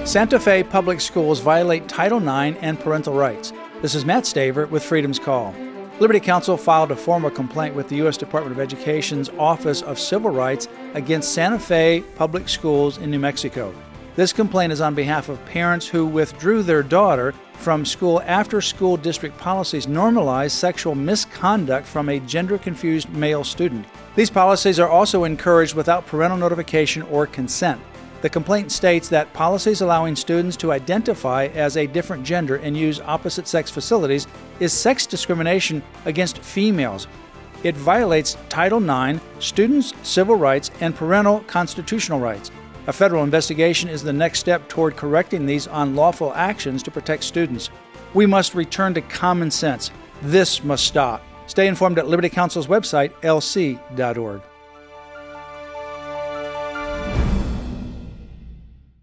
Santa Fe Public Schools violate Title IX and parental rights. This is Matt Staver with Freedom's Call. Liberty Counsel filed a formal complaint with the U.S. Department of Education's Office of Civil Rights against Santa Fe Public Schools in New Mexico. This complaint is on behalf of parents who withdrew their daughter from school after school district policies normalized sexual misconduct from a gender-confused male student. These policies are also encouraged without parental notification or consent. The complaint states that policies allowing students to identify as a different gender and use opposite-sex facilities is sex discrimination against females. It violates Title IX, students' civil rights, and parental constitutional rights. A federal investigation is the next step toward correcting these unlawful actions to protect students. We must return to common sense. This must stop. Stay informed at Liberty Counsel's website, lc.org.